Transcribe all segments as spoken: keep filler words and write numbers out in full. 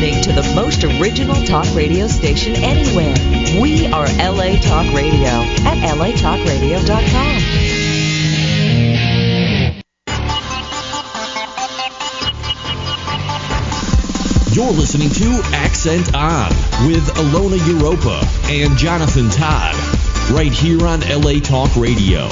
listening to the most original talk radio station anywhere. We are L A Talk Radio at L A talk radio dot com. You're listening to Accent On with Ilona Europa and Jonathan Todd, right here on L A Talk Radio.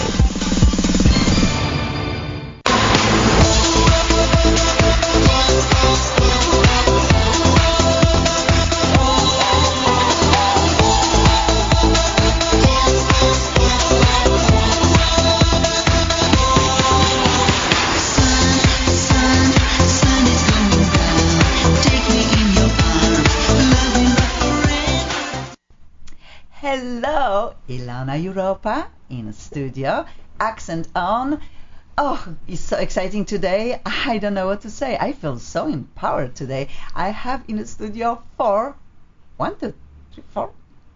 Hello, Ilona Europa in studio, Accent On. Oh, it's so exciting today. I don't know what to say. I feel so empowered today. I have in the studio four, one, two, three, four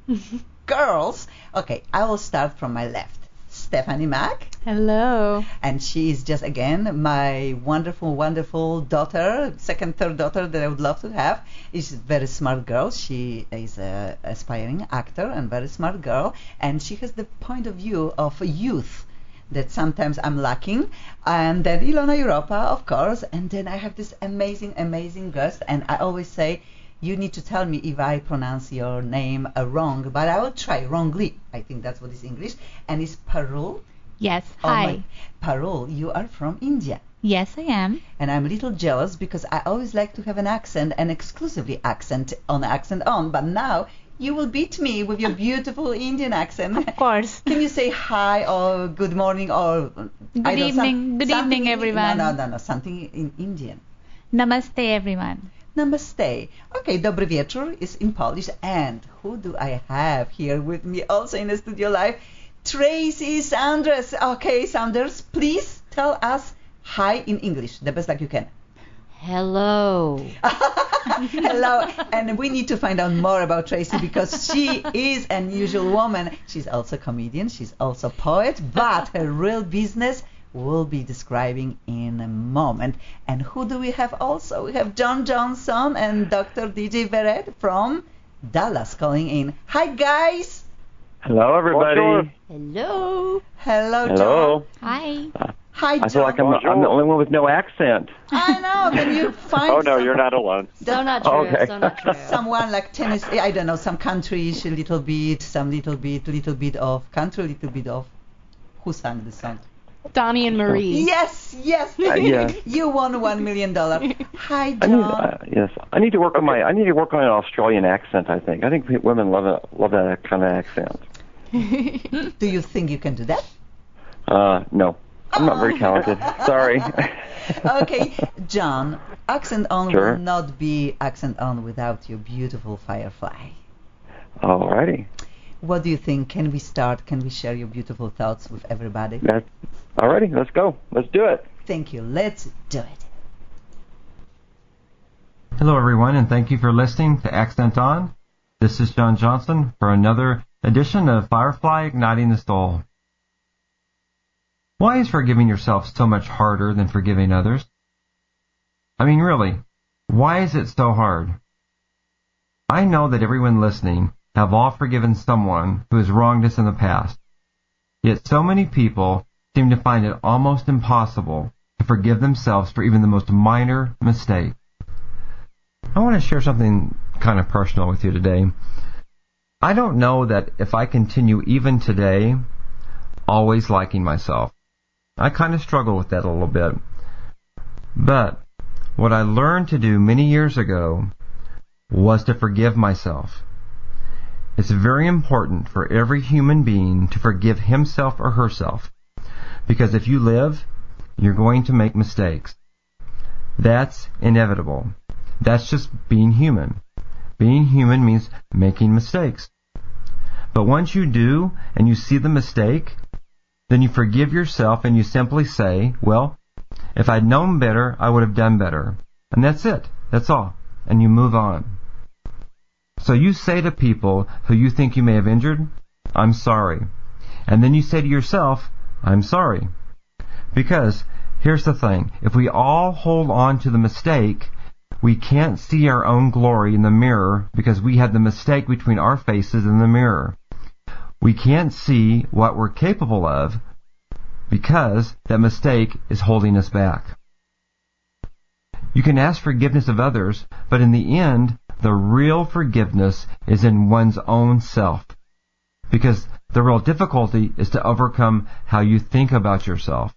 girls. Okay, I will start from my left. Stephanie Mack. Hello. And she is just, again, my wonderful, wonderful daughter, second, third daughter that I would love to have. She's a very smart girl. She is an aspiring actor and very smart girl. And she has the point of view of youth that sometimes I'm lacking. And then Ilona Europa, of course. And then I have this amazing, amazing guest. And I always say, you need to tell me if I pronounce your name uh, wrong, but I will try wrongly. I think that's what is English. And it's Parul. Yes, Oh hi. my- Parul, you are from India. Yes, I am. And I'm a little jealous because I always like to have an accent, an exclusively accent on Accent On. But now you will beat me with your beautiful Indian accent. Of course. Can you say hi or good morning or Good I don't- some- evening. Good something evening, in- everyone. No, no, no, no, something in Indian. Namaste, everyone. Namaste. Okay, dobry wieczór is in Polish. And who do I have here with me also in the studio live? Tracy Sanders. Okay, Sanders, please tell us hi in English, the best like you can. Hello. Hello. And we need to find out more about Tracy because she is an unusual woman. She's also a comedian. She's also a poet. But her real business we'll be describing in a moment. And who do we have also? We have John Johnson and Doctor D J Verret from Dallas calling in. Hi, guys. Hello, everybody. Hello. Hello, Hello. Hi. Uh, Hi, I John. feel like I'm, I'm the only one with no accent. I know. Can you find Oh, no, some- you're not alone. So not true. Okay. So not true. someone like Tennessee, I don't know, some countries, a little bit, some little bit, little bit of country, little bit of, who sang the song? Donnie and Marie. Yes, yes. Uh, yeah. You won one million dollars. Hi, I need, John. uh, yes, I need to work on my. I need to work on an Australian accent. I think. I think pe- women love it, love that kind of accent. Do you think you can do that? Uh, no, I'm not very talented. Sorry. Okay, John, Accent On Sure. will not be Accent On without your beautiful Firefly. Alrighty. What do you think? Can we start? Can we share your beautiful thoughts with everybody? That's alrighty. Let's go. Let's do it. Thank you. Let's do it. Hello, everyone, and thank you for listening to Accent On. This is John Johnson for another edition of Firefly Igniting the Soul. Why is forgiving yourself so much harder than forgiving others? I mean, really, why is it so hard? I know that everyone listening have all forgiven someone who has wronged us in the past. Yet so many people seem to find it almost impossible to forgive themselves for even the most minor mistake. I want to share something kind of personal with you today. I don't know that if I continue even today always liking myself. I kind of struggle with that a little bit. But what I learned to do many years ago was to forgive myself. It's very important for every human being to forgive himself or herself, because if you live, you're going to make mistakes. That's inevitable. That's just being human. Being human means making mistakes. But once you do, and you see the mistake, then you forgive yourself and you simply say, well, if I'd known better, I would have done better. And that's it. That's all. And you move on. So you say to people who you think you may have injured, I'm sorry. And then you say to yourself, I'm sorry. Because here's the thing. If we all hold on to the mistake, We can't see our own glory in the mirror because we had the mistake between our faces in the mirror. We can't see what we're capable of because that mistake is holding us back. You can ask forgiveness of others, but in the end, the real forgiveness is in one's own self. Because the real difficulty is to overcome how you think about yourself.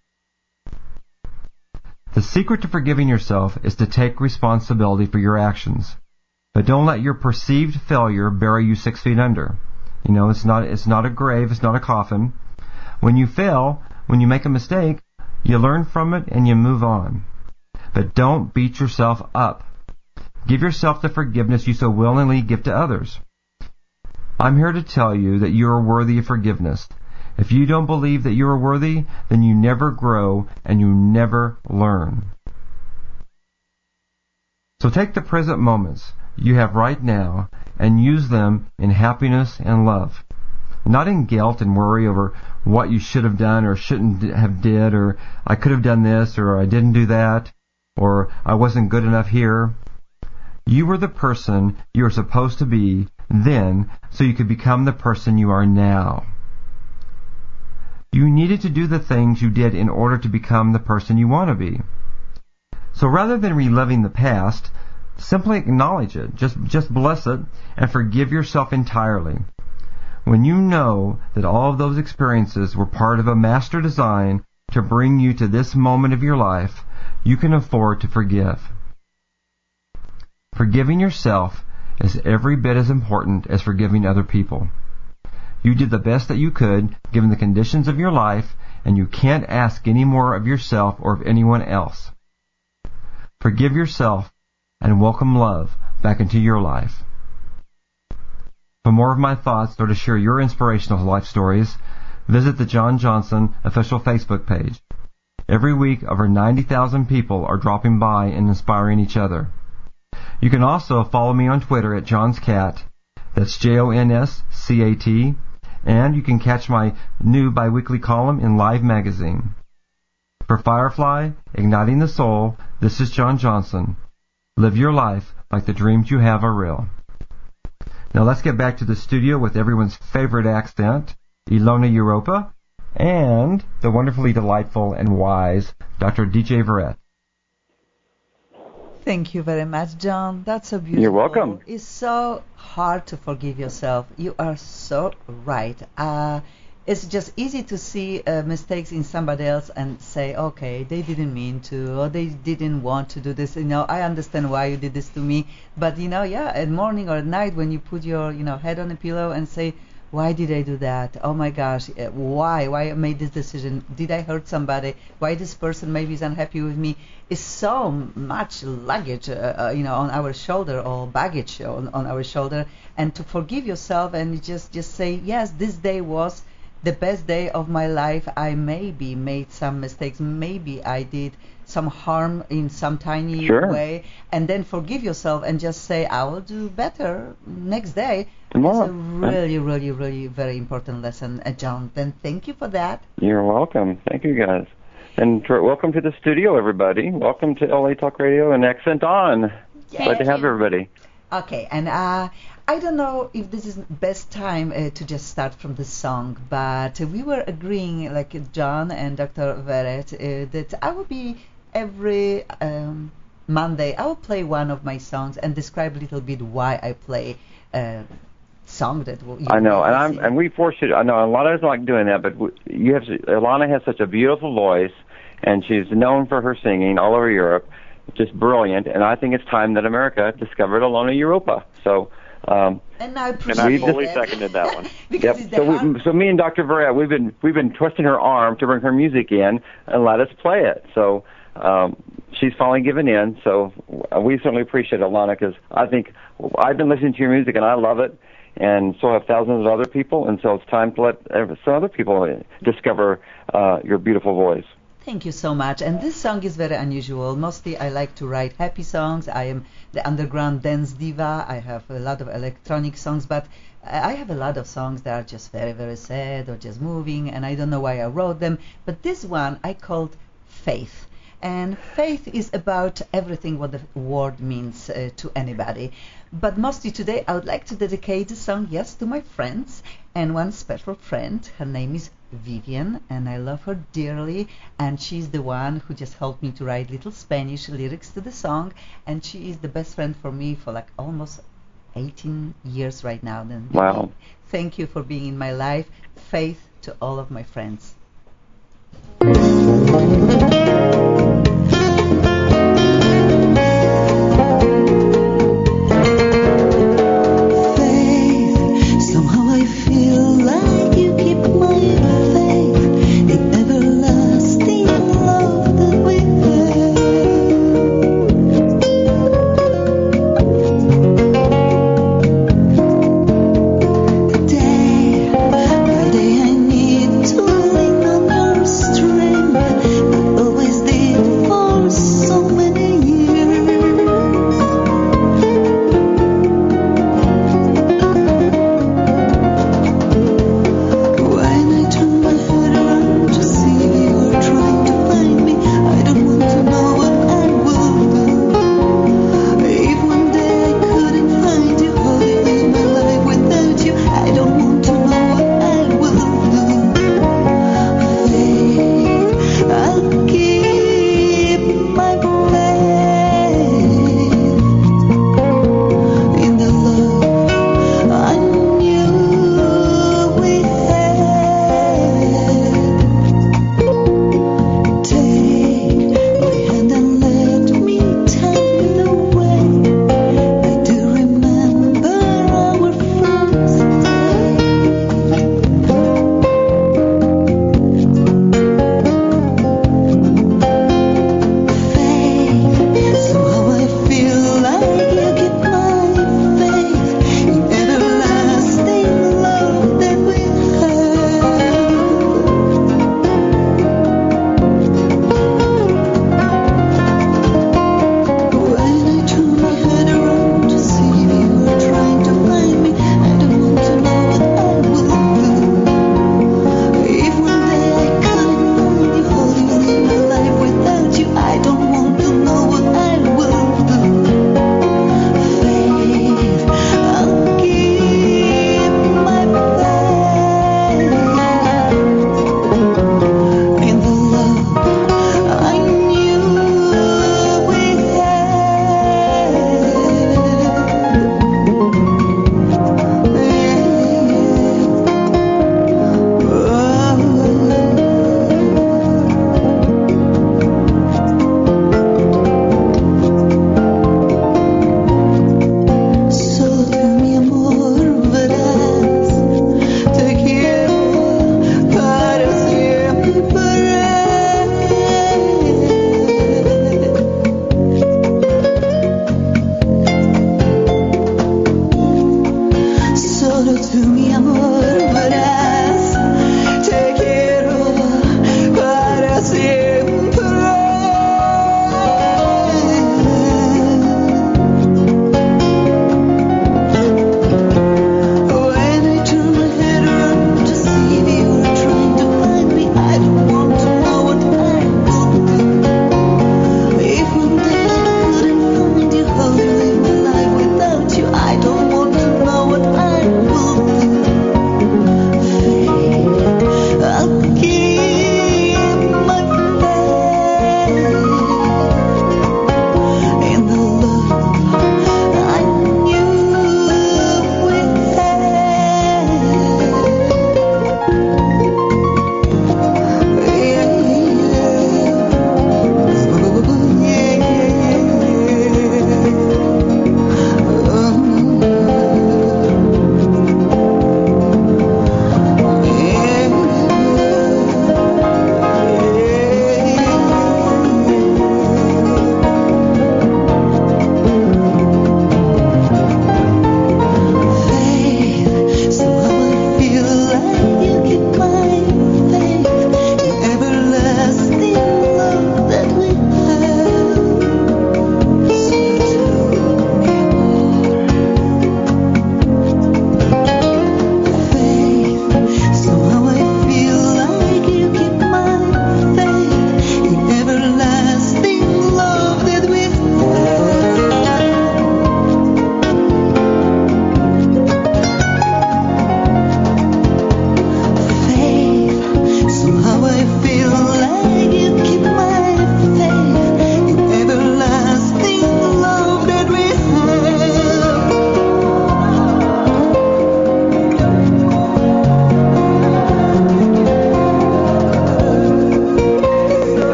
The secret to forgiving yourself is to take responsibility for your actions. But don't let your perceived failure bury you six feet under. You know, it's not, it's not a grave, it's not a coffin. When you fail, when you make a mistake, you learn from it and you move on. But don't beat yourself up. Give yourself the forgiveness you so willingly give to others. I'm here to tell you that you are worthy of forgiveness. If you don't believe that you are worthy, then you never grow and you never learn. So take the present moments you have right now and use them in happiness and love. Not in guilt and worry over what you should have done or shouldn't have did, or I could have done this, or I didn't do that, or I wasn't good enough here. You were the person you were supposed to be then, so you could become the person you are now. You needed to do the things you did in order to become the person you want to be. So rather than reliving the past, simply acknowledge it, just, just bless it, and forgive yourself entirely. When you know that all of those experiences were part of a master design to bring you to this moment of your life, you can afford to forgive. Forgiving yourself is every bit as important as forgiving other people. You did the best that you could, given the conditions of your life, and you can't ask any more of yourself or of anyone else. Forgive yourself and welcome love back into your life. For more of my thoughts or to share your inspirational life stories, visit the John Johnson official Facebook page. Every week, over ninety thousand people are dropping by and inspiring each other. You can also follow me on Twitter at John's Cat. That's J O N S C A T. And you can catch my new biweekly column in Live Magazine. For Firefly, Igniting the Soul, this is John Johnson. Live your life like the dreams you have are real. Now let's get back to the studio with everyone's favorite accent, Ilona Europa, and the wonderfully delightful and wise Doctor D J Verrett. Thank you very much, John. That's so beautiful. You're welcome. It's so hard to forgive yourself. You are so right. Uh, it's just easy to see uh, mistakes in somebody else and say, okay, they didn't mean to, or they didn't want to do this. You know, I understand why you did this to me. But, you know, yeah, at morning or at night when you put your, you know, head on a pillow and say, why did I do that? Oh my gosh, why? Why I made this decision? Did I hurt somebody? Why this person maybe is unhappy with me? It's so much luggage, uh, uh, you know, on our shoulder, or baggage on, on our shoulder. And to forgive yourself and just, just say, yes, this day was the best day of my life. I maybe made some mistakes. Maybe I did some harm in some tiny sure. way. And then forgive yourself and just say, I will do better next day. Tomorrow. It's a really, really, really very important lesson, uh, John. Then thank you for that. You're welcome. Thank you, guys. And tr- welcome to the studio, everybody. Welcome to L A Talk Radio and Accent On. Glad to have everybody. Okay, and uh, I don't know if this is the best time uh, to just start from the song, but uh, we were agreeing, like uh, John and Doctor Verrett, uh, that I will be every um, Monday, I will play one of my songs and describe a little bit why I play uh song that will, you I know, and I'm sing. and we force you. I know a lot of us like doing that, but we, you have Ilana has such a beautiful voice, and she's known for her singing all over Europe, just brilliant. And I think it's time that America discovered Ilona Europa. So, um, and I appreciate and I fully that. seconded that one. because yep. it's the So, hard- we, so me and Doctor Verrett, we've been we've been twisting her arm to bring her music in and let us play it. So. Um, she's finally given in, so we certainly appreciate Ilana, because I think I've been listening to your music and I love it, and so have thousands of other people, and so it's time to let some other people discover uh, your beautiful voice. Thank you so much. And this song is very unusual. Mostly I like to write happy songs. I am the underground dance diva. I have a lot of electronic songs, but I have a lot of songs that are just very, very sad or just moving, and I don't know why I wrote them. But this one I called Faith. And faith is about everything what the word means uh, to anybody. But mostly today I would like to dedicate the song, yes, to my friends, and one special friend. Her name is Vivian, and I love her dearly, and she's the one who just helped me to write little Spanish lyrics to the song, and she is the best friend for me for like almost eighteen years right now. Then Wow. Thank you for being in my life. Faith to all of my friends. Day by day I need to linger.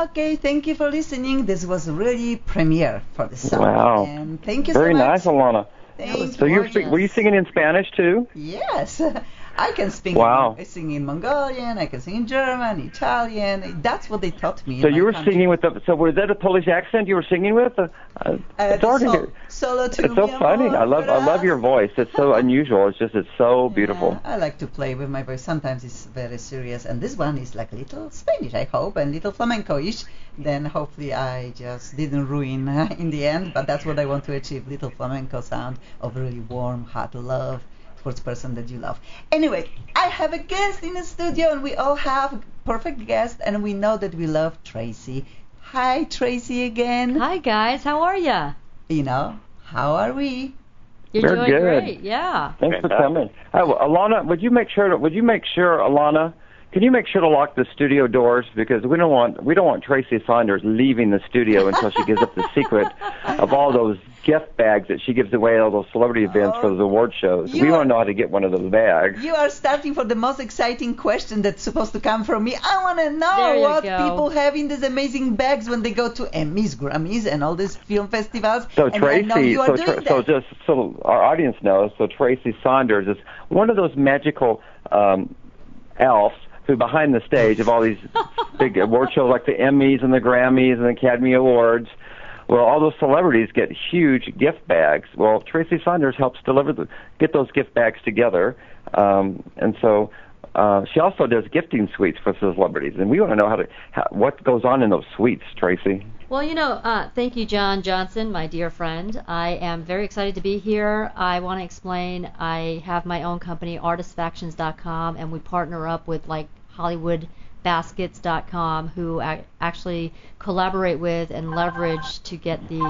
Okay, thank you for listening. This was really premiere for the song. Wow. And thank you Very so much. nice, Alana. Thank So you're spe- were you singing in Spanish too? Yes, I can speak. Wow. I sing in Mongolian. I can sing in German, Italian. That's what they taught me. So in you my were country. singing with the. So was that a Polish accent you were singing with? Uh, uh, Uh, it's hard to so- hear. Solo to It's so mi funny. amor, I love. I love your voice. It's so unusual. It's just. It's so beautiful. Yeah, I like to play with my voice. Sometimes it's very serious, and this one is like little Spanish, I hope, and little flamenco-ish. Then hopefully I just didn't ruin uh, in the end, but that's what I want to achieve: little flamenco sound of really warm, hot love towards person that you love. Anyway, I have a guest in the studio, and we all have perfect guests, and we know that we love Tracy. Hi, Tracy again. Hi guys, how are ya? You know, how are we? You're We're doing good. great. Yeah. Thanks for coming. Uh, well, Alana, would you make sure? To, would you make sure, Alana? Can you make sure to lock the studio doors, because we don't want we don't want Tracy Saunders leaving the studio until she gives up the secret of all those gift bags that she gives away at all those celebrity events for those award shows. You We want are- to know how to get one of those bags. You are starting for the most exciting question that's supposed to come from me. I want to know There you what go. people have in these amazing bags when they go to Emmys, Grammys, and all these film festivals. So and I Tracy, know you are so doing Tra- that. so just so our audience knows, so Tracy Saunders is one of those magical um, elves who behind the stage of all these big award shows like the Emmys and the Grammys and the Academy Awards. Well, all those celebrities get huge gift bags. Well, Tracy Saunders helps deliver the, get those gift bags together, um, and so uh, she also does gifting suites for celebrities. And we want to know how to how, what goes on in those suites, Tracy. Well, you know, uh, thank you, John Johnson, my dear friend. I am very excited to be here. I want to explain, I have my own company, artist factions dot com, and we partner up with like Hollywood Baskets dot com, who ac- actually collaborate with and leverage to get the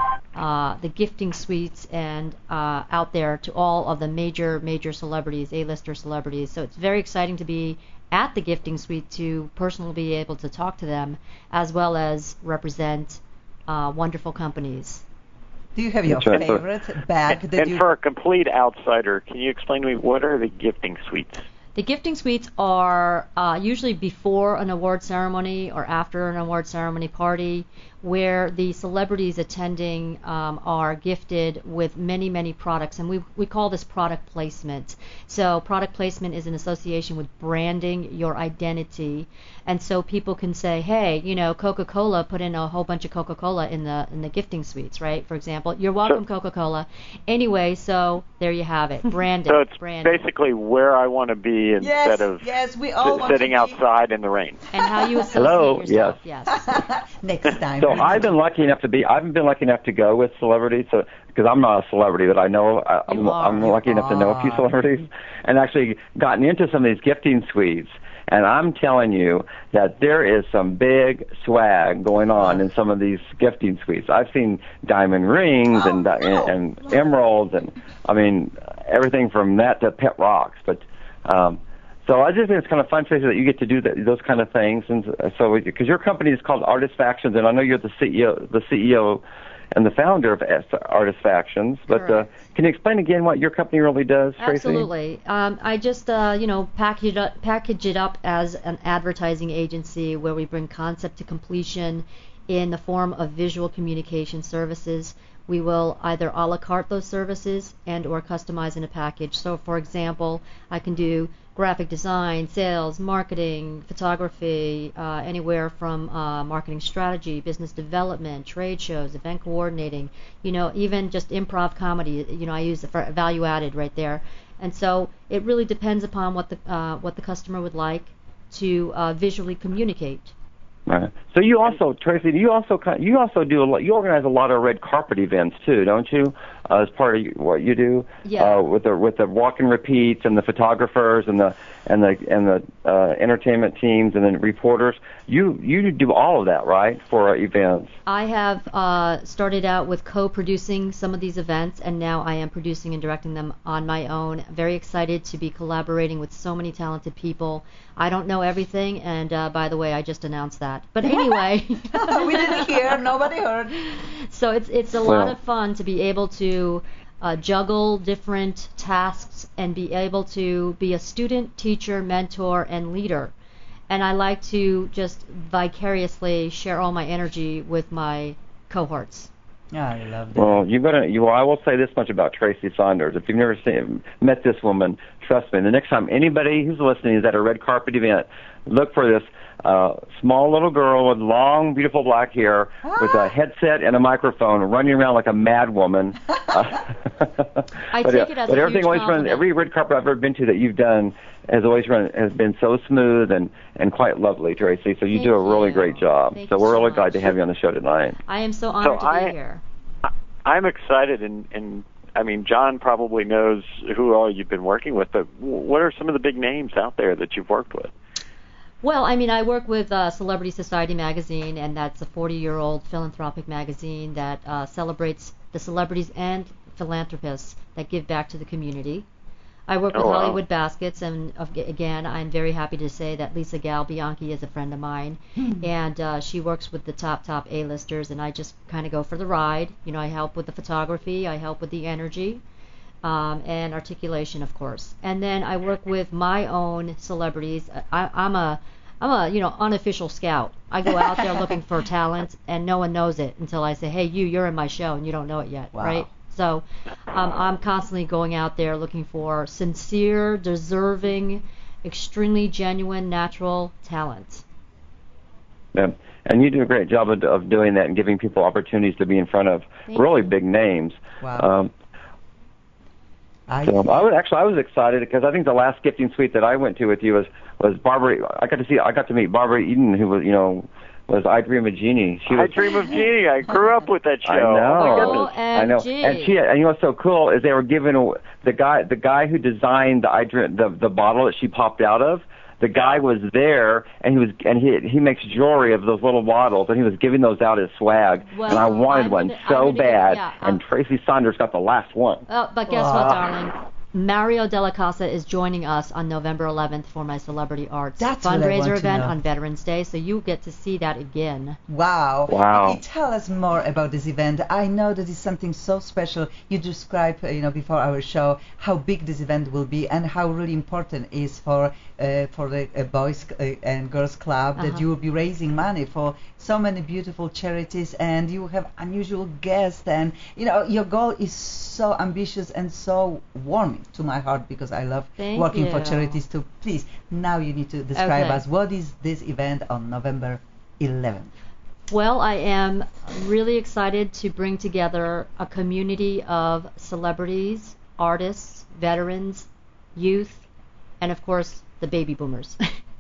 uh, the gifting suites and uh, out there to all of the major major celebrities, A-lister celebrities. So it's very exciting to be at the gifting suite to personally be able to talk to them, as well as represent uh, wonderful companies. Do you have your That's right. favorite bag And, that and you... for a complete outsider, can you explain to me what are the gifting suites? The gifting suites are uh, usually before an award ceremony or after an award ceremony party, where the celebrities attending um, are gifted with many, many products. And we, we call this product placement. So product placement is an association with branding your identity. And so people can say, hey, you know, Coca-Cola put in a whole bunch of Coca-Cola in the in the gifting suites, right? For example, you're welcome, Sure. Coca-Cola. Anyway, so there you have it. Branding. So it's branding. basically where I want to be instead Yes, of yes, we all s- want sitting to be... outside in the rain. And how you associate Hello, yourself. Yes. Next time. So I've been lucky enough to be. I've been lucky enough to go with celebrities. So because I'm not a celebrity, but I know I, I'm, You are. I'm lucky enough to know a few are. celebrities, and actually gotten into some of these gifting suites. And I'm telling you that there is some big swag going on in some of these gifting suites. I've seen diamond rings Oh, and, di- no. and and emeralds, and I mean everything from that to pet rocks. But um, so I just think it's kind of fun, Tracy, that you get to do that, those kind of things. And so, because your company is called Artist Factions, and I know you're the C E O, the C E O and the founder of Artist Factions. But uh, Correct. can you explain again what your company really does, Tracy? Absolutely. Um, I just, uh, you know, package it, up, package it up as an advertising agency where we bring concept to completion in the form of visual communication services. We will either a la carte those services and or customize in a package. So, for example, I can do graphic design, sales, marketing, photography, uh, anywhere from uh, marketing strategy, business development, trade shows, event coordinating, you know, even just improv comedy. You know, I use it for value added right there. And so it really depends upon what the uh, what the customer would like to uh, visually communicate. Right. So you also, Tracy, you also kind you also do a lot, you organize a lot of red carpet events too, don't you? Uh, as part of you- what you do, Yeah. uh, with the with the walk and repeats and the photographers and the and the and the uh, entertainment teams and then reporters. You you do all of that, right, for uh, events? I have uh, started out with co-producing some of these events, and now I am producing and directing them on my own. Very excited to be collaborating with so many talented people. I don't know everything, and uh, by the way, I just announced that. But anyway, We didn't hear. Nobody heard. so it's it's a lot Well- of fun to be able to uh, juggle different tasks and be able to be a student, teacher, mentor, and leader. and I like to just vicariously share all my energy with my cohorts. Yeah, I love that. Well, you better. You. I will say this much about Tracy Saunders. If you've never seen, met this woman, trust me. The next time anybody who's listening is at a red carpet event, look for this uh, small little girl with long, beautiful black hair, ah. with a headset and a microphone, running around like a mad woman. uh, I but, take uh, it as but a everything huge always run. compliment. Every red carpet I've ever been to that you've done has always run has been so smooth and and quite lovely, Tracy. So you Thank do a really you. great job. Thank so you we're so really much. glad to have you on the show tonight. I am so honored So to be I- here. I'm excited, and, and I mean, John probably knows who all you've been working with, but what are some of the big names out there that you've worked with? Well, I mean, I work with uh, Celebrity Society magazine, and that's a forty-year-old philanthropic magazine that uh, celebrates the celebrities and philanthropists that give back to the community. I work with Oh, wow. Hollywood Baskets, and uh, again, I'm very happy to say that Lisa Gal Bianchi is a friend of mine, and uh, she works with the top, top A-listers, and I just kind of go for the ride. You know, I help with the photography, I help with the energy, um, and articulation, of course. And then I work with my own celebrities. I, I'm a I'm a, you know, unofficial scout. I go out there looking for talent, and no one knows it until I say, hey, you, you're in my show, and you don't know it yet, Wow. right? So um, I'm constantly going out there looking for sincere, deserving, extremely genuine, natural talent. Yeah. And you do a great job of, of doing that and giving people opportunities to be in front of Thank really you. big names. Wow. Um, I, so I was actually I was excited because I think the last gifting suite that I went to with you was was Barbara. I got to see I got to meet Barbara Eden, who was you know was I Dream of Jeannie. She I was, Dream of Jeannie. I grew up with that show. I know. Oh my O goodness. I know. M G. And she and you know what's so cool is they were giving aw- the guy the guy who designed the I Dream the the bottle that she popped out of. The guy was there, and he was, and he he makes jewelry of those little bottles, and he was giving those out as swag. Well, and I wanted I'm one gonna- I'm so gonna give- bad, yeah, and um, Tracy Saunders got the last one. Oh, but guess what, darling? Mario Della Casa is joining us on November eleventh for my Celebrity Arts That's what I fundraiser want to event know. on Veterans Day, so you get to see that again. Wow. Wow. Okay, tell us more about this event. I know that it's something so special. You described, uh, you know, before our show how big this event will be and how really important it is for uh, for the uh, Boys uh, and Girls Club that Uh-huh. you will be raising money for so many beautiful charities, and you have unusual guests, and you know your goal is so ambitious and so warming to my heart because I love Thank working for you. charities too. Please, now you need to describe Okay. us what is this event on November eleventh. Well, I am really excited to bring together a community of celebrities, artists, veterans, youth, and of course the baby boomers.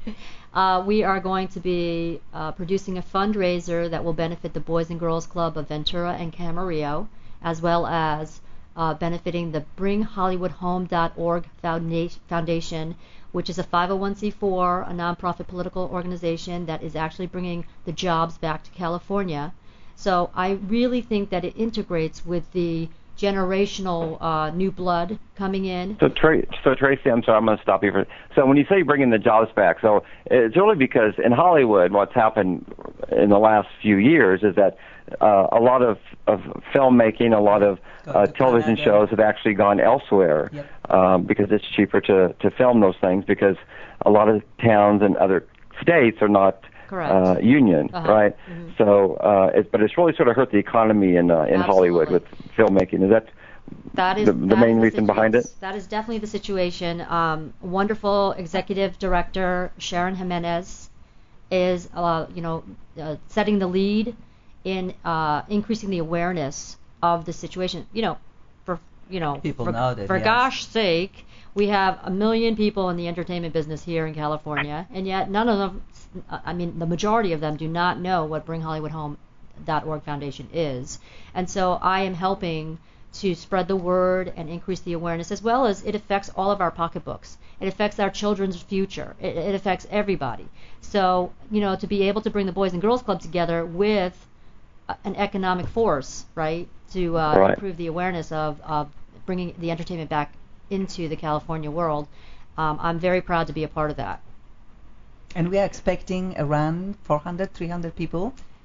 uh, we are going to be uh, producing a fundraiser that will benefit the Boys and Girls Club of Ventura and Camarillo, as well as uh, benefiting the Bring Hollywood Home dot org founda- Foundation, which is a five oh one c four, a nonprofit political organization that is actually bringing the jobs back to California. So I really think that it integrates with the generational uh, new blood coming in. So, Tra- so Tracy, I'm sorry, I'm going to stop you for. So when you say bringing the jobs back, so it's really because in Hollywood, what's happened in the last few years is that uh, a lot of, of filmmaking, a lot of uh, television shows have actually gone elsewhere Yep. um, because it's cheaper to, to film those things because a lot of towns and other states are not Correct. uh, union, Uh-huh. right? Mhm. So, uh, it's, but it's really sort of hurt the economy in uh, in Hollywood with filmmaking. Is that That is the, the that main is reason situ- behind it? That is definitely the situation. Um, wonderful executive director Sharon Jimenez is, uh, you know, uh, setting the lead in uh, increasing the awareness of the situation. You know, for you know, People for, know that, for yes. gosh sake, we have a million people in the entertainment business here in California, and yet none of them. I mean, the majority of them do not know what Bring Hollywood Home dot org Foundation is, and so I am helping to spread the word and increase the awareness, as well as it affects all of our pocketbooks. It affects our children's future. It, it affects everybody. So, you know, to be able to bring the Boys and Girls Club together with a- an economic force, right, to uh, Right. improve the awareness of, of bringing the entertainment back into the California world, um, I'm very proud to be a part of that. And we are expecting around four hundred, three hundred people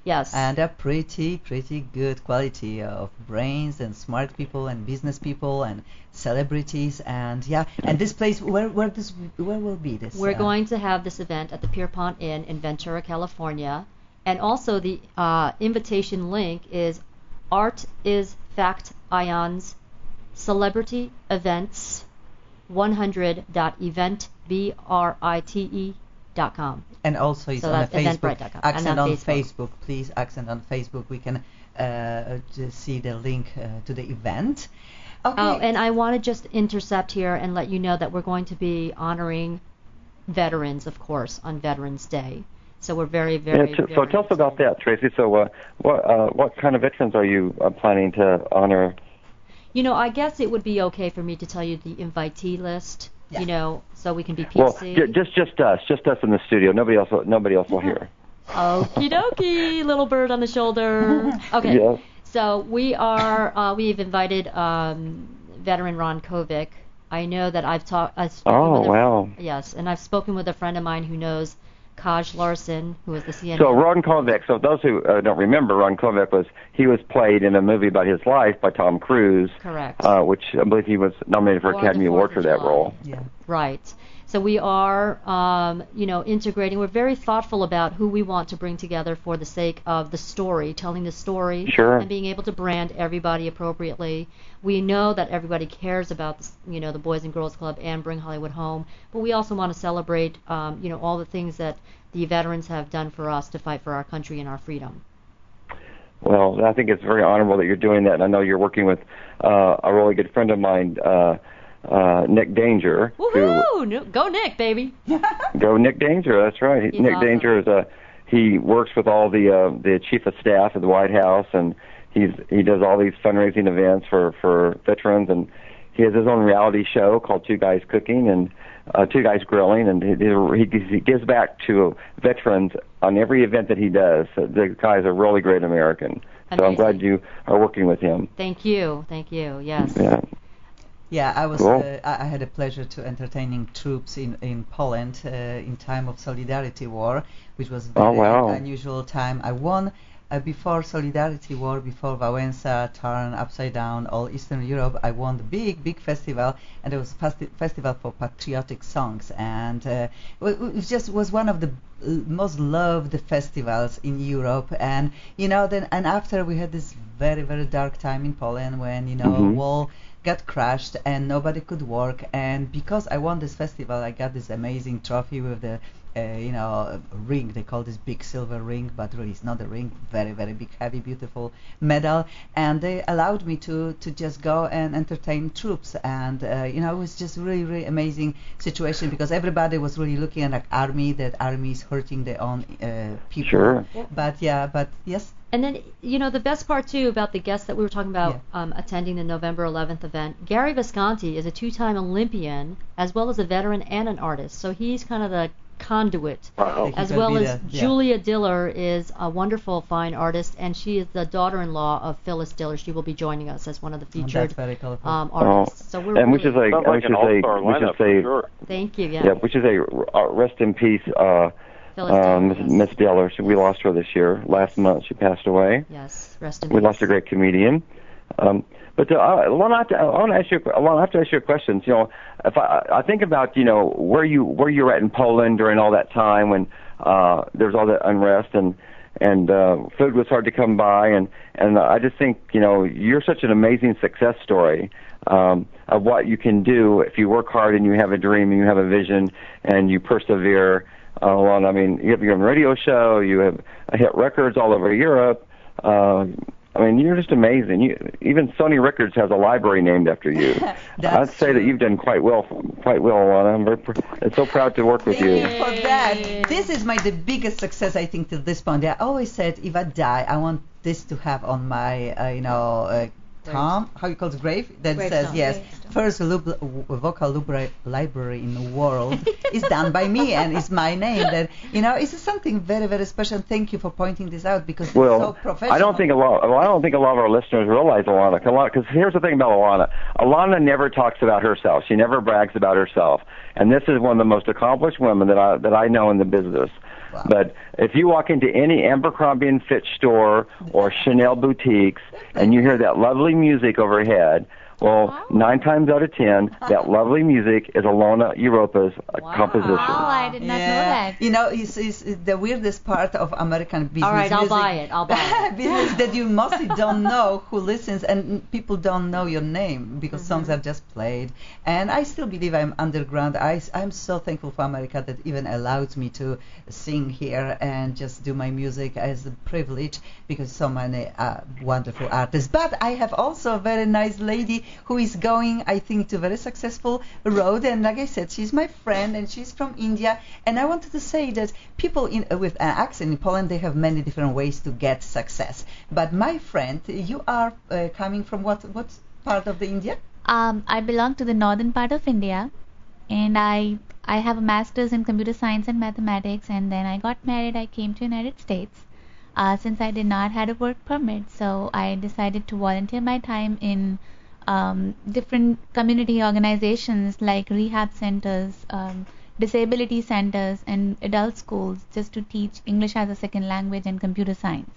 Yes. And a pretty, pretty good quality of brains and smart people and business people and celebrities. And yeah, and this place, where where this where will be this? We're uh, going to have this event at the Pierpont Inn in Ventura, California. And also the uh, invitation link is Art is Fact Ions Celebrity Events one hundred dot event b r i t e dot com. And also it's So on that's Facebook. eventbrite dot com. Accent And on on Facebook. Facebook. Please, Accent on Facebook. We can uh, just see the link uh, to the event. Okay. Oh, and I want to just intercept here and let you know that we're going to be honoring veterans, of course, on Veterans Day. So we're very, very, Yeah, t- very so tell us about that, Tracy. So uh, what uh, what kind of veterans are you uh, planning to honor? You know, I guess it would be okay for me to tell you the invitee list. Yeah. You know, so we can be P Well, C. j- just just us, just us in the studio. Nobody else. will- Nobody else will hear. Okie dokie, little bird on the shoulder. Okay. Yes. So we are, uh, we've invited um, veteran Ron Kovic. I know that I've talked. Oh, with a, wow. Yes, and I've spoken with a friend of mine who knows Kaj Larson, who is the C N N. So Ron Kovac. So those who uh, don't remember, Ron Kovac was he was played in a movie about his life by Tom Cruise. Correct. Uh, which I believe he was nominated for For Academy the Award Fourth for of that July. role. Yeah. Right. So we are, um, you know, integrating. We're very thoughtful about who we want to bring together for the sake of the story, telling the story, Sure. and being able to brand everybody appropriately. We know that everybody cares about, the, you know, the Boys and Girls Club and Bring Hollywood Home, but we also want to celebrate, um, you know, all the things that the veterans have done for us to fight for our country and our freedom. Well, I think it's very honorable that you're doing that, and I know you're working with uh, a really good friend of mine, uh, uh, Nick Danger. Woohoo! No, go Nick, baby. Go Nick Danger. That's right. He's Nick awesome. Danger is a he works with all the uh, the chief of staff at the White House, and he's he does all these fundraising events for for veterans, and he has his own reality show called Two Guys Cooking and uh, Two Guys Grilling, and he, he he gives back to veterans on every event that he does. So the guy's a really great American. So I'm Amazing. glad you are working with him. Thank you. Thank you. Yes. Yeah. Yeah, I was. Cool. Uh, I I had a pleasure to entertaining troops in in Poland uh, in time of Solidarity War, which was very Oh, wow. unusual time. I won uh, before Solidarity War, before Wałęsa, Tarn, Upside Down, all Eastern Europe. I won the big big festival, and it was festi- festival for patriotic songs, and uh, it it just was one of the uh, most loved festivals in Europe. And you know, then and after we had this very very dark time in Poland when you know Mhm. wall got crashed and nobody could work, and because I won this festival I got this amazing trophy with the uh, you know ring. They call this big silver ring, but really it's not a ring, very very big heavy beautiful medal, and they allowed me to to just go and entertain troops. And uh, you know it was just really really amazing situation because everybody was really looking at like army, that army is hurting their own uh, people. Sure. But yeah, but yes. And then, you know, the best part, too, about the guests that we were talking about um, attending the November eleventh event, Gary Visconti is a two-time Olympian as well as a veteran and an artist. So he's kind of the conduit. Wow. He As can well be as the- yeah. Julia Diller is a wonderful, fine artist, and she is the daughter-in-law of Phyllis Diller. She will be joining us as one of the Oh, that's featured very colorful. um, Oh, artists. So we're and we really, should say, Sounds we like should an say, all-star we should lineup say, for sure. thank you, yeah. yeah, we should say, uh, rest in peace, uh, Phyllis uh, Diller, Miss yes. Miss Diller. She, we lost her this year. Last month, she passed away. Yes, rest in We peace. lost a great comedian. Um, but uh, I want to I want to ask you I want to have to ask you a question. You know, if I, I think about you know where you where you were at in Poland during all that time when uh, there was all that unrest and and uh, food was hard to come by, and and I just think you know you're such an amazing success story um, of what you can do if you work hard and you have a dream and you have a vision and you persevere. Uh, along, I mean, you have your own radio show, you have uh, hit records all over Europe. Uh, I mean, you're just amazing. You, even Sony Records has a library named after you. I'd say true. that you've done quite well, quite well, Alana. I'm very pr- I'm so proud to work with Thank you. you for that. This is my the biggest success I think till this point. I always said if I die, I want this to have on my uh, you know uh, Tom, how you call it, grave, that Gravestone. says yes, first lub- w- vocal lubra- library in the world is done by me and it's my name. That you know, it's something very very special. Thank you for pointing this out because it's so Well, professional. I don't think a lot. Well, I don't think a lot of our listeners realize Alana. Because here's the thing about Alana. Alana never talks about herself. She never brags about herself. And this is one of the most accomplished women that I that I know in the business. Wow. But if you walk into any Abercrombie and Fitch store or Chanel boutiques and you hear that lovely music overhead, well, Wow. nine times out of ten, that lovely music is Alona Europa's uh, Wow. composition. Oh, I did not know that. You know, it's, it's, it's the weirdest part of American business. All right, I'll music. buy it. I'll buy it. Business that you mostly don't know who listens, and people don't know your name because songs are just played. And I still believe I'm underground. I, I'm so thankful for America that even allows me to sing here and just do my music as a privilege because so many uh, wonderful artists. But I have also a very nice lady who is going, I think, to a very successful road. And like I said, she's my friend and she's from India. And I wanted to say that people in, uh, with an accent in Poland, they have many different ways to get success. But my friend, you are uh, coming from what, what part of the India? Um, I belong to the northern part of India, and I I have a master's in computer science and mathematics. And then I got married. I came to United States. Uh, since I did not have a work permit, so I decided to volunteer my time in um, different community organizations like rehab centers, um, disability centers, and adult schools, just to teach English as a second language and computer science.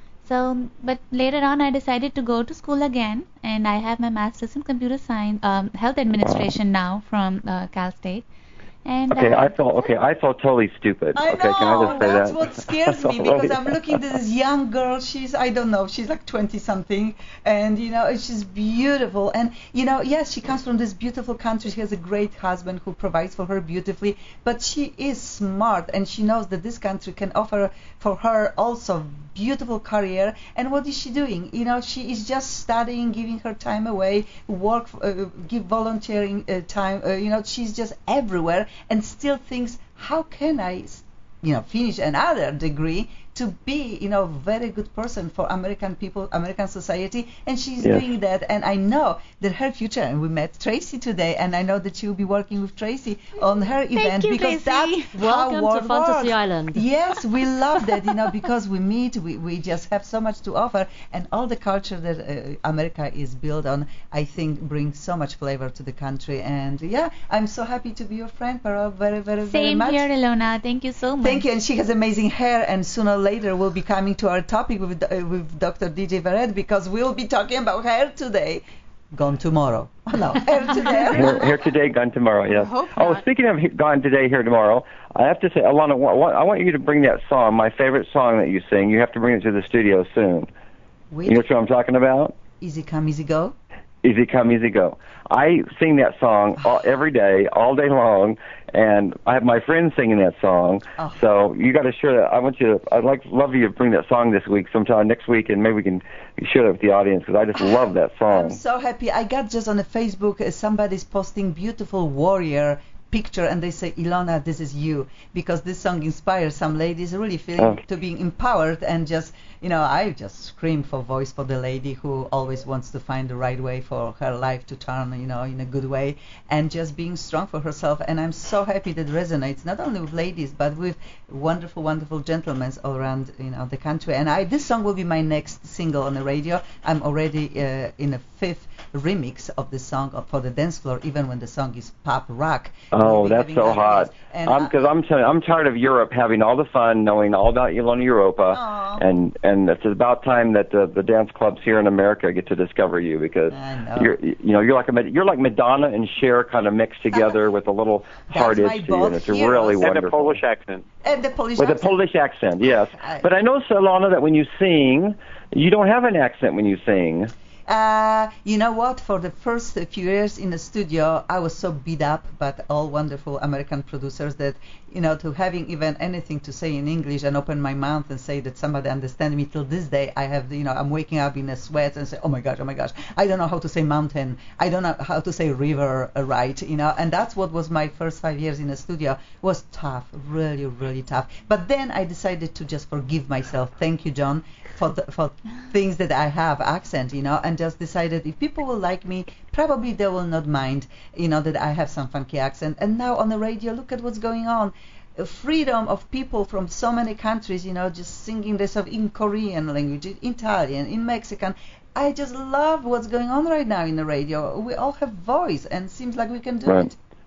So, but later on, I decided to go to school again, and I have my master's in computer science, um, health administration now from uh, Cal State. And Okay, uh, I felt okay. I felt totally stupid. I okay, know, can I just say that's that? what scares me because I'm looking at this young girl. She's, I don't know, she's like twenty something, and you know, she's beautiful. And you know, yes, she comes from this beautiful country. She has a great husband who provides for her beautifully, but she is smart and she knows that this country can offer for her also beautiful career. And what is she doing? You know, she is just studying, giving her time away, work, uh, give volunteering uh, time. Uh, you know, she's just everywhere and still thinks, how can I, you know, finish another degree to be, you know, very good person for American people, American society, and she's Yes. doing that. And I know that her future, and we met Tracy today, and I know that she will be working with Tracy on her event you, because Tracy. that's Welcome how to world Fantasy works. Island. Yes, we love that, you know, because we meet, we, we just have so much to offer, and all the culture that uh, America is built on, I think, brings so much flavor to the country. And yeah, I'm so happy to be your friend, Parol, very, very, very same much. here, Ilona. Thank you so much. Thank you, and she has amazing hair, and sooner or later we'll be coming to our topic with uh, with Doctor D J Vered because we'll be talking about hair today. Gone tomorrow. Oh, no, hair today. here, here today, gone tomorrow. Yes. hope Oh, not. speaking of he- gone today, here tomorrow, I have to say, Alana, wa- wa- I want you to bring that song, my favorite song that you sing. You have to bring it to the studio soon. With You know what I'm talking about? Easy Come, Easy Go. Easy Come, Easy Go. I sing that song all, every day, all day long, and I have my friends singing that song. Oh. So you got to share that. I want you to. I'd like love you to bring that song this week, sometime next week, and maybe we can share that with the audience because I just love that song. I'm so happy. I got just on the Facebook, uh, somebody's posting beautiful warrior picture and they say, Ilona, this is you, because this song inspires some ladies really feeling Oh. to being empowered and just, you know, I just scream for voice for the lady who always wants to find the right way for her life to turn, you know, in a good way and just being strong for herself. And I'm so happy that resonates not only with ladies but with wonderful, wonderful gentlemen all around, you know, the country. And I, this song will be my next single on the radio. I'm already uh, in a fifth remix of the song for the dance floor, even when the song is pop rock. Oh, We'll be that's giving so that hot. away. And I'm I- because I'm t- I'm tired of Europe having all the fun, knowing all about Ilona Europa, Aw. and and it's about time that the the dance clubs here in America get to discover you because I know. you're you know you're like a Mad- you're like Madonna and Cher kind of mixed together with a little That's heart my edge to you, and it's both really heroes. And a wonderful. Polish accent. And the Polish With a accent. Polish accent, yes. I- But I know, Solana, that when you sing, you don't have an accent when you sing. Uh, you know what? For the first few years in the studio, I was so beat up by all wonderful American producers that, you know, to having even anything to say in English and open my mouth and say that somebody understands me till this day, I have, you know, I'm waking up in a sweat and say, oh my gosh, oh my gosh, I don't know how to say mountain, I don't know how to say river uh, right, you know, and that's what was my first five years in the studio. Was tough, really, really tough. But then I decided to just forgive myself. Thank you, John, for the, for things that I have accent, you know, and just decided if people will like me, probably they will not mind, you know, that I have some funky accent. And now on the radio, look at what's going on. A freedom of people from so many countries, you know, just singing this of in Korean language, in Italian, in Mexican. I just love what's going on right now in the radio. We all have voice, and seems like we can do Right. it.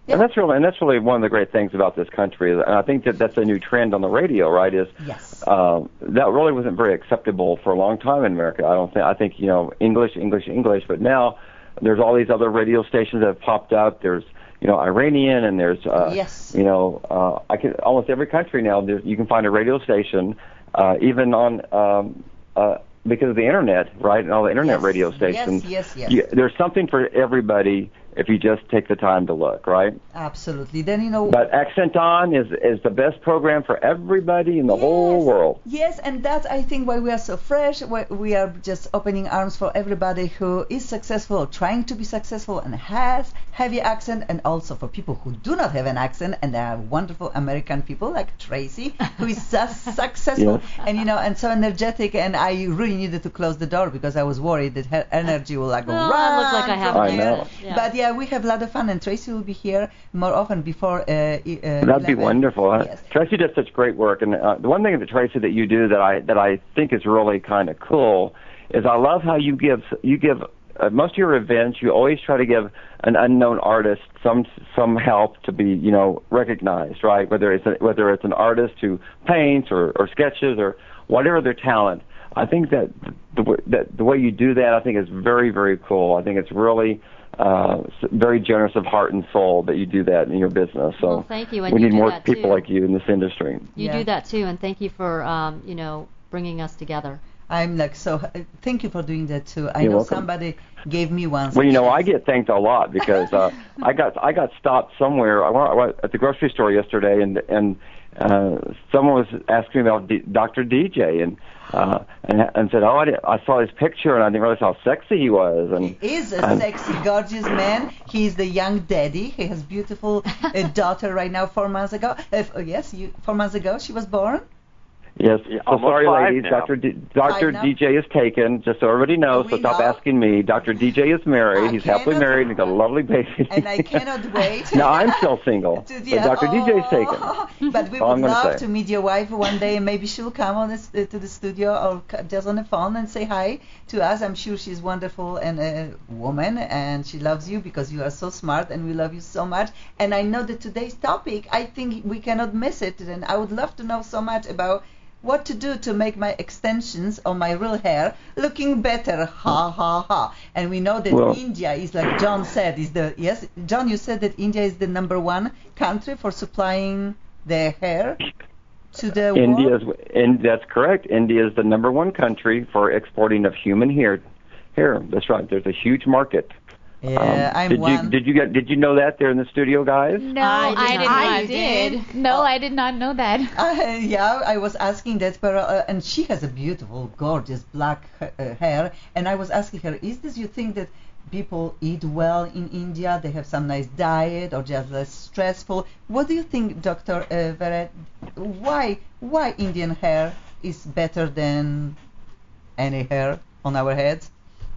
Yeah. And that's really and that's really one of the great things about this country. And I think that that's a new trend on the radio, right? Is Yes. uh, that really wasn't very acceptable for a long time in America. I don't think. I think you know English, English, English. But now there's all these other radio stations that have popped up. There's you know Iranian, and there's uh, Yes. you know uh, I can almost every country now. There's, you can find a radio station, uh, even on. Um, uh, because of the internet, right, and all the internet Yes, radio stations. yes, yes, yes. You, there's something for everybody if you just take the time to look, right? Absolutely. Then, you know... But Accent On is is the best program for everybody in the yes, whole world. Yes, and that's, I think, why we are so fresh. Why we are just opening arms for everybody who is successful, trying to be successful, and has heavy accent, and also for people who do not have an accent, and there are wonderful American people like Tracy, who is just successful, Yes. and, you know, and so energetic, and I really needed to close the door because I was worried that her energy will, like, Well, run it looks like I have from I here. know. Yeah. But, yeah, we have a lot of fun, and Tracy will be here more often before uh, e- uh, That'd be eleven. wonderful. Huh? Yes. Tracy does such great work, and uh, the one thing that Tracy that you do that I that I think is really kind of cool is I love how you give you give uh, most of your events. You always try to give an unknown artist some some help to be you know recognized, right? Whether it's a, whether it's an artist who paints or, or sketches or whatever their talent. I think that the w- that the way you do that, I think is very very cool. I think it's really. Uh, s- very generous of heart and soul that you do that in your business. So Well, thank you, and we you need do more that, people too. like you in this industry. You Yeah. do that too, and thank you for um, you know bringing us together. I'm like, so uh, thank you for doing that too. I You're know welcome. somebody gave me one. Well, you know, I get thanked a lot because uh, I got I got stopped somewhere. I wa- I was at the grocery store yesterday, and and uh, someone was asking me about D- Doctor D J, and uh, and and said, oh, I, didn't, I saw his picture, and I didn't realize how sexy he was. And He is a and- sexy, gorgeous man. He's the young daddy. He has beautiful uh, daughter right now. Four months ago, uh, f- oh, yes, you, four months ago she was born. Yes. Yeah, So almost sorry, five ladies. now. Doctor D- Doctor now? D J is taken, just so everybody knows. We So stop know. asking me. Doctor D J is married. I He's happily cannot- married and got a lovely baby. And I cannot wait. No, I'm still single. To- But yeah, Doctor D J is oh. taken. But we All I'm would gonna love say. to meet your wife one day, and maybe she'll come on this, uh, to the studio or c- just on the phone and say hi to us. I'm sure she's wonderful and a woman, and she loves you because you are so smart, and we love you so much. And I know that today's topic, I think we cannot miss it. And I would love to know so much about what to do to make my extensions or my real hair looking better. Ha ha ha. And we know that Well- India is, like John said, is the yes. John, you said that India is the number one country for supplying the hair to the India world. is, and that's correct. India is the number one country for exporting of human hair. Hair. That's right. There's a huge market. Yeah, Um, I'm did one. you did you get did you know that there in the studio, guys? No, I did I not did know. not. I did. No, Oh. I did not know that. Uh, yeah, I was asking that, but, uh, and she has a beautiful, gorgeous black ha- uh, hair, and I was asking her, is this you think that people eat well in India, they have some nice diet, or just less stressful? What do you think, Doctor Uh, Verret? Why, why Indian hair is better than any hair on our heads?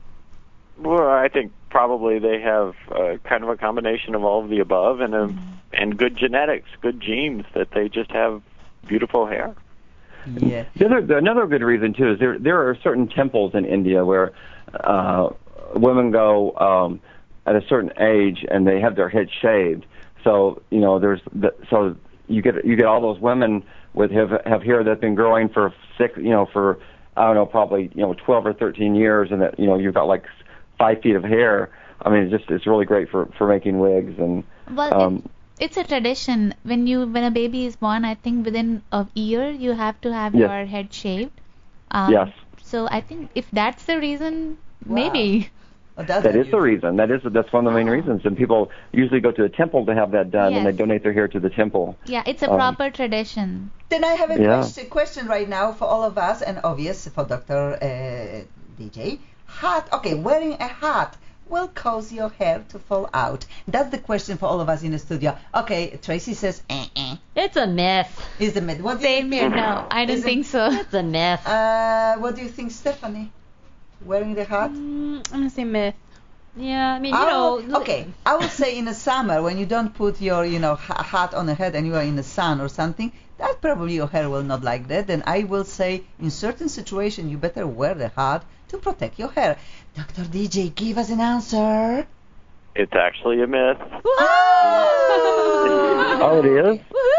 Well, I think probably they have uh, kind of a combination of all of the above, and a, and good genetics, good genes that they just have beautiful hair. Yeah. The other, another good reason too is there there are certain temples in India where uh, women go um, at a certain age and they have their head shaved. So you know there's the, so you get you get all those women with have have hair that's been growing for six you know for I don't know probably you know twelve or thirteen years, and that you know you've got like five feet of hair. I mean, it's just it's really great for for making wigs and. Well, Um, it's, it's a tradition. When you when a baby is born, I think within a year you have to have Yes. your head shaved. Um, Yes. So I think if that's the reason, Wow. maybe. Oh, that's That is the unusual. reason. That is that's one of the main Oh. reasons. And people usually go to the temple to have that done, and they Yes. donate their hair to the temple. Yeah, it's a Um, proper tradition. Then I have a Yeah. question, question right now for all of us, and obvious for Doctor Uh, D J. Hat. Okay, wearing a hat will cause your hair to fall out. That's the question for all of us in the studio. Okay, Tracy says, eh, eh. It's a myth. Is the myth. What do you Same here. think? No, I Is don't it- think so. It's a myth. Uh, what do you think, Stephanie? Wearing the hat? Mm, I'm gonna say myth. Yeah, I mean, you I know. will- okay, I will say in the summer when you don't put your, you know, ha- hat on the head and you are in the sun or something, that probably your hair will not like that. Then I will say in certain situation you better wear the hat to protect your hair. Doctor D J, give us an answer. It's actually a myth. Oh, it is?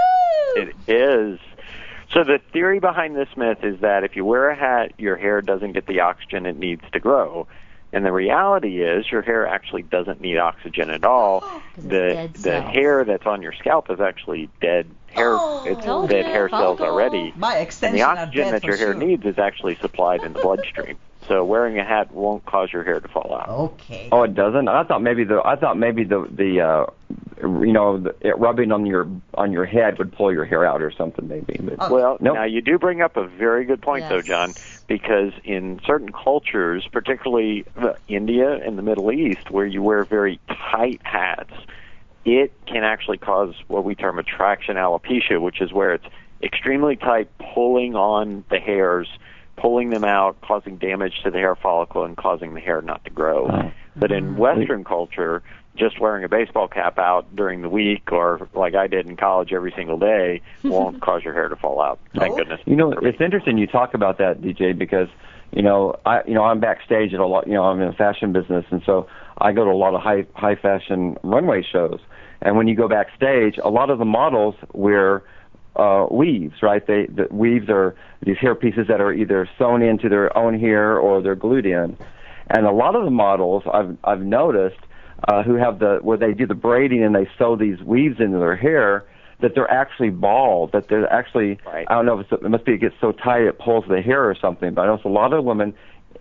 It is. So the theory behind this myth is that if you wear a hat, your hair doesn't get the oxygen it needs to grow. And the reality is your hair actually doesn't need oxygen at all. The the hair that's on your scalp is actually dead hair. Oh, it's told dead you. hair cells already. My And extension the are oxygen dead that for your hair sure. needs is actually supplied in the bloodstream. So wearing a hat won't cause your hair to fall out. Okay. Oh, it doesn't. I thought maybe the I thought maybe the the uh, you know the, it rubbing on your on your head would pull your hair out or something maybe. But, Okay. Well, Nope. now you do bring up a very good point, though, Yes. John, because in certain cultures, particularly uh, India and the Middle East, where you wear very tight hats, it can actually cause what we term attraction alopecia, which is where it's extremely tight, pulling on the hairs, pulling them out, causing damage to the hair follicle and causing the hair not to grow. Right. But in Western culture, just wearing a baseball cap out during the week or like I did in college every single day won't cause your hair to fall out. Thank Oh. goodness. You know, for me. it's interesting you talk about that, D J, because you know, I you know I'm backstage at a lot. You know, I'm in the fashion business, and so I go to a lot of high high fashion runway shows. And when you go backstage, a lot of the models wear uh, weaves, right? They the weaves are these hair pieces that are either sewn into their own hair or they're glued in. And a lot of the models I've I've noticed uh, who have the where they do the braiding and they sew these weaves into their hair, that they're actually bald, that they're actually, Right. I don't know if it's, it must be it gets so tight it pulls the hair or something, but I know a lot of women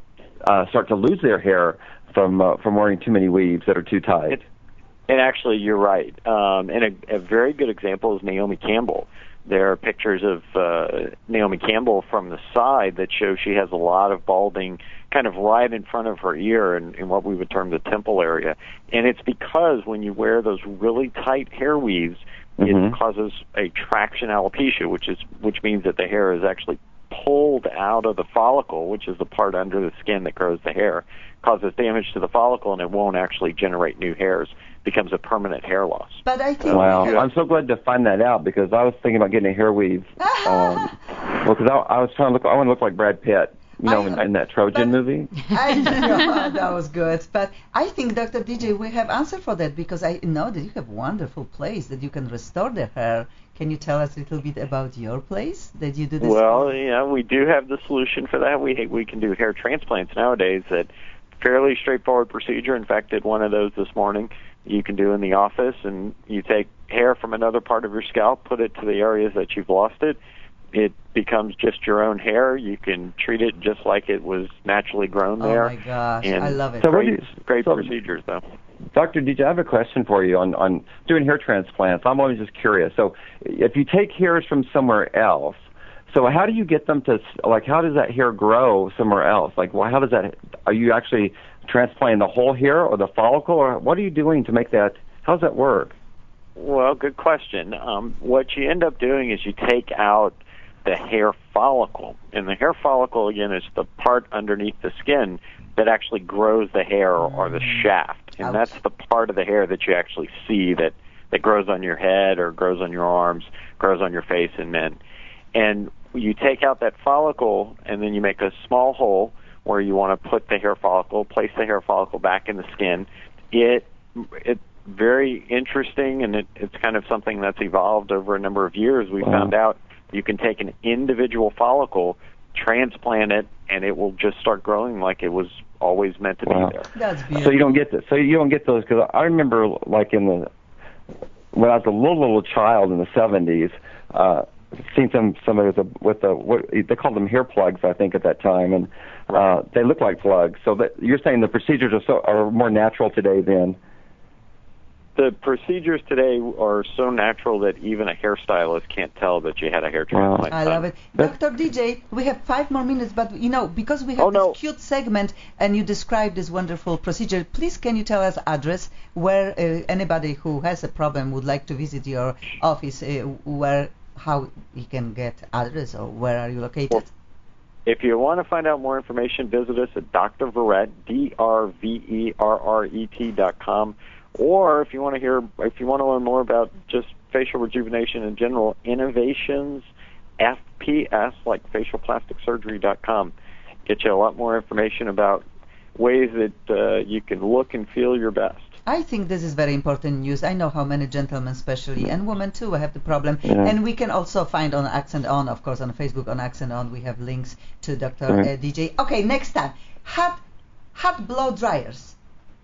uh, start to lose their hair from uh, from wearing too many weaves that are too tight. It, and actually, you're right. Um, and a, a very good example is Naomi Campbell. There are pictures of uh, Naomi Campbell from the side that show she has a lot of balding kind of right in front of her ear in, in what we would term the temple area. And it's because when you wear those really tight hair weaves, Mhm. it causes a traction alopecia, which is which means that the hair is actually pulled out of the follicle, which is the part under the skin that grows the hair, causes damage to the follicle, and it won't actually generate new hairs. Becomes a permanent hair loss. But I think Wow, Yeah. I'm so glad to find that out because I was thinking about getting a hair weave. Um, well, because I, I was trying to look, I want to look like Brad Pitt, you know, I- in, in that Trojan but- movie. I know that was good, but I think Doctor D J we have answer for that because I know that you have wonderful place that you can restore the hair. Can you tell us a little bit about your place that you do this? Well, yeah, we do have the solution for that. We we can do hair transplants nowadays. That fairly straightforward procedure. In fact, did one of those this morning. You can do in the office, and you take hair from another part of your scalp, put it to the areas that you've lost it. It becomes just your own hair. You can treat it just like it was naturally grown Oh there. my gosh, And I love it. So what Great, do you- great so- procedures, though. Doctor D J, I have a question for you on, on doing hair transplants. I'm always just curious. So if you take hairs from somewhere else, so how do you get them to, like, how does that hair grow somewhere else? Like, well, how does that, are you actually transplanting the whole hair or the follicle, or what are you doing to make that, how does that work? Well, good question. Um, what you end up doing is you take out the hair follicle, and the hair follicle, again, is the part underneath the skin that actually grows the hair or the shaft, and Ouch. that's the part of the hair that you actually see that, that grows on your head or grows on your arms, grows on your face in men. And you take out that follicle, and then you make a small hole where you want to put the hair follicle, place the hair follicle back in the skin. It it's very interesting, and it, it's kind of something that's evolved over a number of years. We Wow. found out you can take an individual follicle, transplant it, and it will just start growing like it was always meant to Wow. be there. That's beautiful. So you don't get this, so you don't get those, because I remember, like, in the, when I was a little, little child in the seventies, uh, seen some somebody with a with a what they called them hair plugs, I think, at that time, and uh, they look like plugs. So that you're saying the procedures are so are more natural today than. The procedures today are so natural that even a hairstylist can't tell that you had a hair Wow. transplant. I done. love it. But- Doctor D J, we have five more minutes, but you know, because we have Oh, this no. cute segment and you described this wonderful procedure, please can you tell us address where uh, anybody who has a problem would like to visit your office, uh, where, how he can get address or where are you located? Well, If you want to find out more information, visit us at Doctor Verrett, D R V E R R E T dot com. Or if you want to hear, if you want to learn more about just facial rejuvenation in general, Innovations F P S, like facial plastic surgery dot com. Get you a lot more information about ways that uh, you can look and feel your best. I think this is very important news. I know how many gentlemen, especially, and women too, have the problem. Yeah. And we can also find on Accent On, of course, on Facebook on Accent On, we have links to Doctor Right. Uh, D J. Okay, next time, hot, hot blow dryers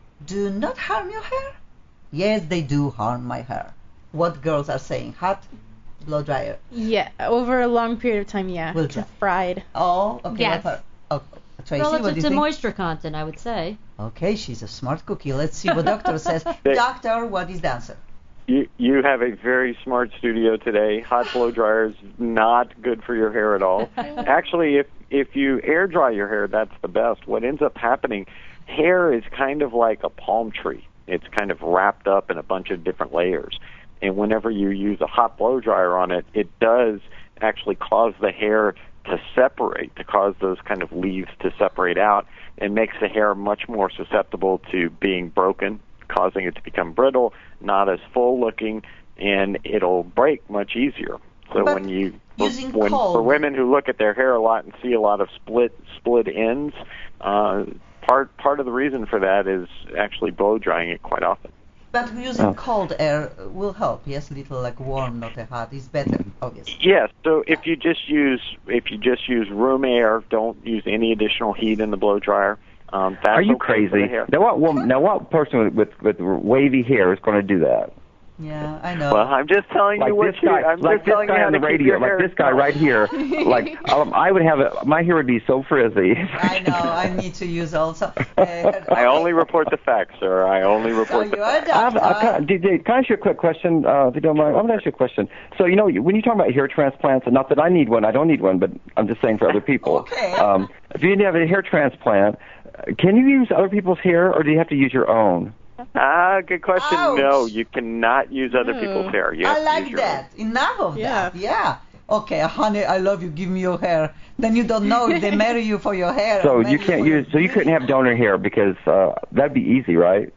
do not harm your hair? Yes, they do harm my hair. What girls are saying? Hot blow dryer. Yeah, over a long period of time, yeah. Will It's dry. fried. Oh, okay. Yes. what- Oh, Tracy, what do Relative you to think? moisture content, I would say. Okay, she's a smart cookie. Let's see what doctor says. They- Doctor, what is the answer? You you have a very smart studio today. Hot blow dryer is not good for your hair at all. Actually, if if you air dry your hair, that's the best. What ends up happening, hair is kind of like a palm tree. It's kind of wrapped up in a bunch of different layers. And whenever you use a hot blow dryer on it, it does actually cause the hair to separate, to cause those kind of leaves to separate out, and makes the hair much more susceptible to being broken, causing it to become brittle, not as full looking, and it'll break much easier. So But when you for, using when, cold- for women who look at their hair a lot and see a lot of split split ends, uh, part part of the reason for that is actually blow drying it quite often. But using Oh. cold air will help. Yes, little like warm, not a hot, is better, obviously. Yes. So if you just use if you just use room air, don't use any additional heat in the blow dryer. Um, that's Are you okay for the crazy? hair. Now what woman, now what person with, with with wavy hair is going to do that? Yeah, I know. Well, I'm just telling Like you what this you. guy, I'm like just this telling you guy how on the to keep radio, your like hair this guy soft. right here. Like um, I would have a, my hair would be so frizzy. I know, I need to use also. Uh, I only report the facts, sir. I only So report the you are a facts. I have, I doctor. can, D J, can I ask you a quick question, uh, if you don't mind? I'm going to ask you a question. So, you know, when you talk about hair transplants, and not that I need one, I don't need one, but I'm just saying for other people. Okay. Um, if you have a hair transplant, uh, can you use other people's hair, or do you have to use your own? Ah, good question. Ouch. No, you cannot use other Hmm. people's hair. You have I to like use your own. that. Enough of Yeah. that. Yeah. Okay, honey, I love you. Give me your hair. Then you don't know if they marry you for your hair. So or marry you can't for your use, so you couldn't have donor hair because uh, that'd be easy, right?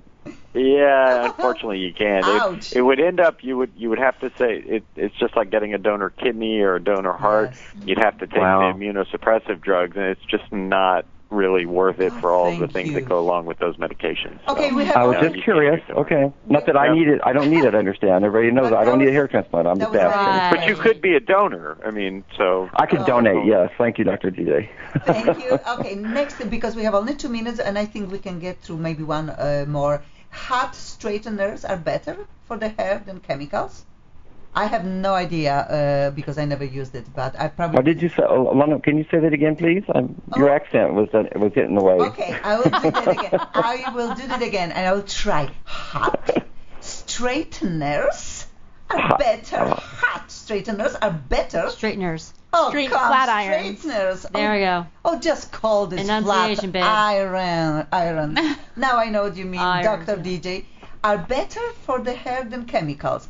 Yeah, unfortunately you can't. Ouch. It, it would end up you would you would have to say it, it's just like getting a donor kidney or a donor heart. Yes. You'd have to take Wow. the immunosuppressive drugs, and it's just not really worth it Oh, for all of the thank things you. that go along with those medications. Okay, So, we have- I was no, just you can't curious. use donor. Okay. Not that I Yeah. need it. I don't need it, I understand. Everybody knows I don't need a hair transplant. I'm That just was asking. right. But you could be a donor. I mean, so I could Oh. donate, yes. Thank you, Doctor D J. Thank you. Okay, next, because we have only two minutes, and I think we can get through maybe one uh, more. Hot straighteners are better for the hair than chemicals? I have no idea uh, because I never used it, but I probably. What did you say? Oh, Lana, can you say that again, please? I'm, your Oh. accent was uh, was getting in the way. Okay, I will do that again. I will do that again, and I will try. Hot straighteners are Hot. better. Hot straighteners are better. Straighteners. Oh, Straight- come, flat irons. straighteners. There oh, we go. Oh, just call this Enunciation, flat babe. iron. Iron. Now I know what you mean, Irons, Doctor yeah. D J. Are better for the hair than chemicals.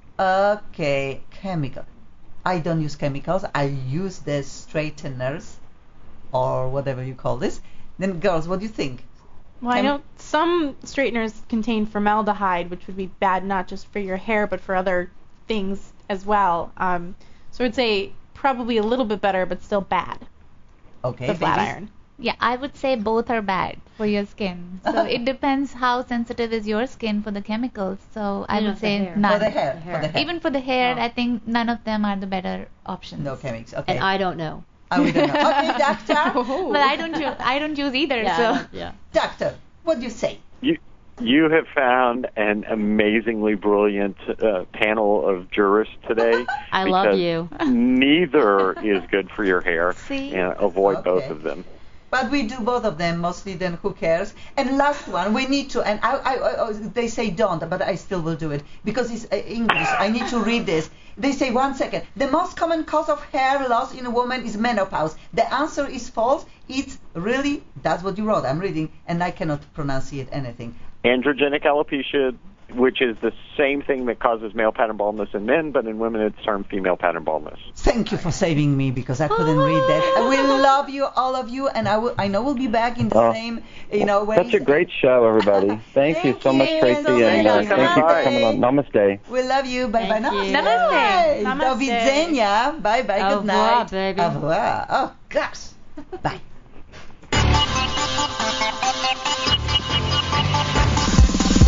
Okay, chemical. I don't use chemicals. I use the straighteners, or whatever you call this. Then, girls, what do you think? Well, I Chem- know some straighteners contain formaldehyde, which would be bad not just for your hair, but for other things as well. Um, so I'd say probably a little bit better, but still bad. Okay, The flat babies? iron. Yeah, I would say both are bad for your skin. So it depends how sensitive is your skin for the chemicals. So I You know, would the say hair. none. For the hair. The For hair. the hair. Even for the hair, Oh. I think none of them are the better options. No chemicals. Okay. And I don't know. I will don't know. Okay, doctor. Oh. But I don't use I don't use either. Yeah, I so don't- yeah. Doctor, what do you say? you you have found an amazingly brilliant uh, panel of jurists today. I love because you. Neither is good for your hair, See? and avoid both Okay. of them. But we do both of them mostly. Then who cares? And last one, we need to. And I, I, I they say don't, but I still will do it because it's uh, English. I need to read this. They say one second. The most common cause of hair loss in a woman is menopause. The answer is false. It's really that's what you wrote. I'm reading, and I cannot pronounce it anything. Androgenic alopecia, which is the same thing that causes male pattern baldness in men, but in women it's termed female pattern baldness. Thank you for saving me because I couldn't read that. We love you, all of you, and I will. I know we'll be back in the Oh, same, you know, ways. Such a great show, everybody. Thank, you Thank so much, you. Tracy, So and uh, much. thank you for Bye. coming on. Namaste. We love you. Bye bye. Thank Namaste. you. Namaste. Do Namaste. widzenia. Bye bye. Au Good revoir, night. baby. Au revoir. Oh gosh. Bye.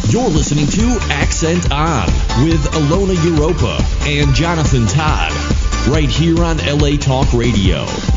You're listening to Accent On with Alona Europa and Jonathan Todd, right here on L A Talk Radio.